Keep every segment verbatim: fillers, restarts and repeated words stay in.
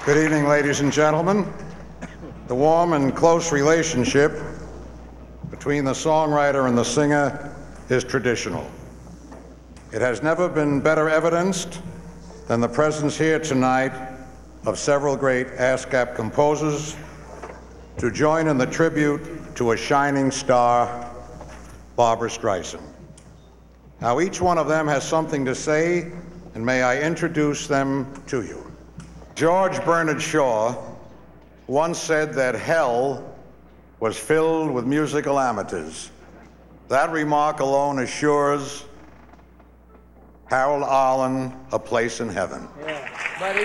Good evening, ladies and gentlemen. The warm and close relationship between the songwriter and the singer is traditional. It has never been better evidenced than the presence here tonight of several great ASCAP composers to join in the tribute to a shining star, Barbra Streisand. Now, each one of them has something to say, and may I introduce them to you. George Bernard Shaw once said that hell was filled with musical amateurs. That remark alone assures Harold Arlen a place in heaven. Yeah, buddy.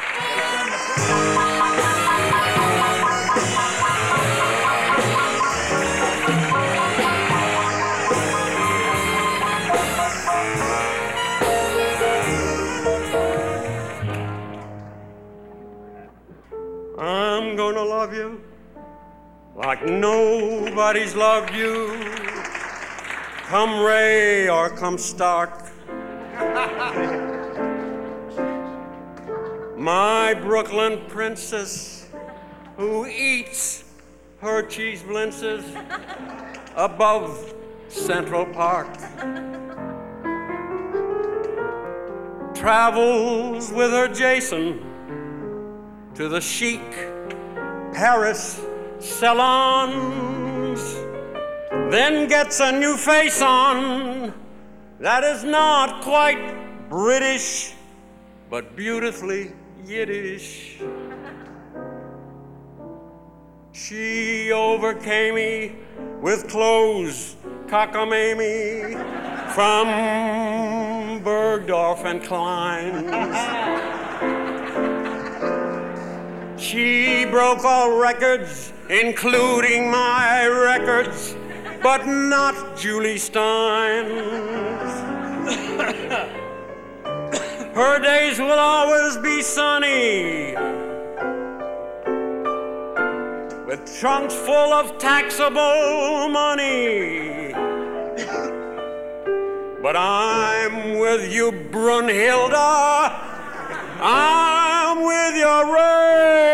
I'm gonna love you like nobody's loved you, come Ray or come Stark. My Brooklyn princess who eats her cheese blintzes above Central Park, travels with her Jason to the chic Paris salons, then gets a new face on that is not quite British, but beautifully Yiddish. She overcame me with clothes cockamamie from Bergdorf and Klein's. She broke all records, including my records, but not Julie Stein's. Her days will always be sunny, with trunks full of taxable money. But I'm with you, Brunhilde. I'm with you, Ray.